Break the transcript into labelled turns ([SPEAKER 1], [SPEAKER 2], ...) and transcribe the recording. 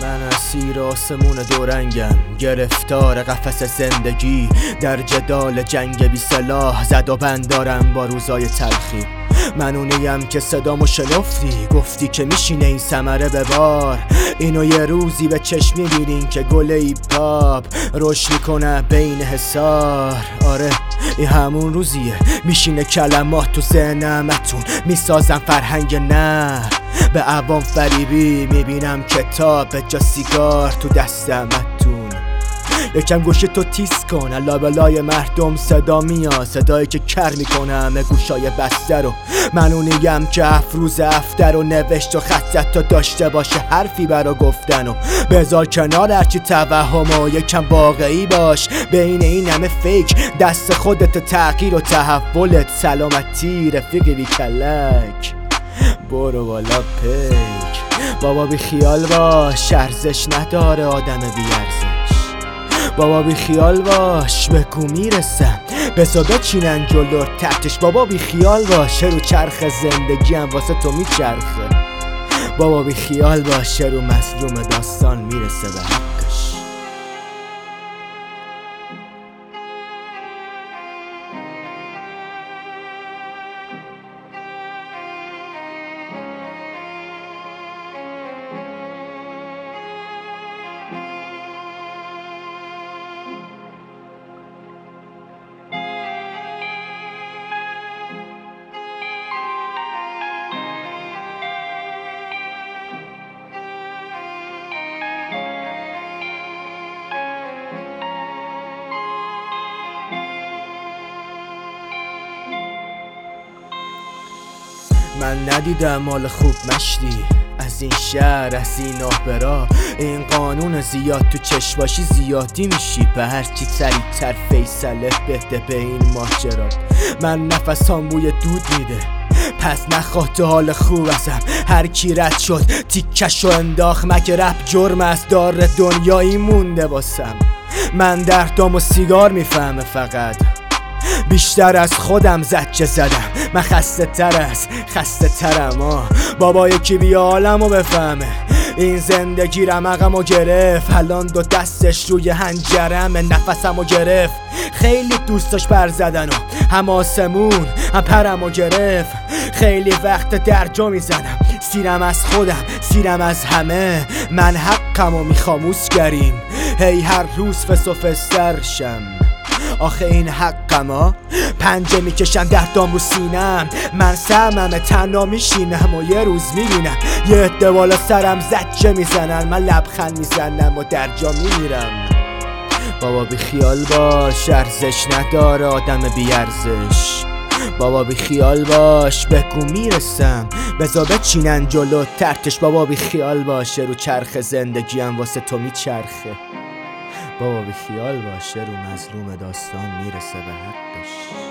[SPEAKER 1] من اسیر آسمون دورنگم، گرفتار قفس زندگی، در جدال جنگ بی سلاح زد و بند دارم با روزای تلخی. من اونیم که صدامو شنفتی، گفتی که میشینه این ثمره به بار. اینو یه روزی به چشم میبینین که گل ایپاپ رشد میکنه بین حصار. آره این همون روزیه میشینه کلمات تو ذهنمتون، میسازم فرهنگ نه به عوام فریبی. میبینم کتاب به جا سیگار تو دستمتون. یکم گوشی تو تیز کن، الا بلای مردم صدا میاد، صدایی که کر میکنه همه گوشای بسته رو. من اونیم که افروز افتر و نوشت و خطت تا داشته باشه حرفی برا گفتن. و بذار کنار هرچی توهم و یکم واقعی باش بین این همه فیک. دست خودت تغییر و تحولت، سلامتی رفیقی بی کلک، برو بالا پیک. بابا بی خیال باش، ارزش نداره آدم بی ارزش. بابا بی خیال باش، بگو میرسم بذار بچینن جلو تحتش. بابا بی خیال باش، رو چرخ زندگی هم واسه تو میچرخه. بابا بی خیال باش، رو مظلوم داستان میرسه به حقش. من ندیدم مال خوب مشتی از این شهر، از این آهبرا. این قانون زیاد تو چشماشی زیادی میشی، به هرچی سریعتر فیصله بهده به این ماجرات. من نفسام بوی دود میده، پس نخواه تو حال خوب ازم. هر کی رد شد تیکشو انداخت، مگه رپ جرم از دار دنیایی مونده واسم. من دردام و سیگار میفهمه فقط، بیشتر از خودم زجه زدم. من خسته ترم بابا یکی بیا عالمو بفهمه. این زندگی رمقمو گرفت، الان دو دستش روی هنجرمه. نفسمو گرفت، خیلی دوست داشت پر زدن و هم آسمون هم پرمو گرفت. خیلی وقت درجا میزنم، سیرم از خودم سیرم از همه. من حقمو میخوام اوسگریم، هی هر روز فس و فسترشم. آخه این حقم ها، پنجه میکشم دردام رو سینم. من سممه تنها میشینم و یه روز میبینم یه عده بالا سرم زجه میزنن. من لبخند میزنم و در جا میمیرم. بابا بی خیال باش، ارزش نداره آدم بی ارزش. بابا بی خیال باش، بگو میرسم بذار بچینن جلو ترتش. بابا بی خیال باشه، رو چرخ زندگی هم واسه تو میچرخه. بابا بی خیال باشه، رو مظلوم داستان میرسه به حقش.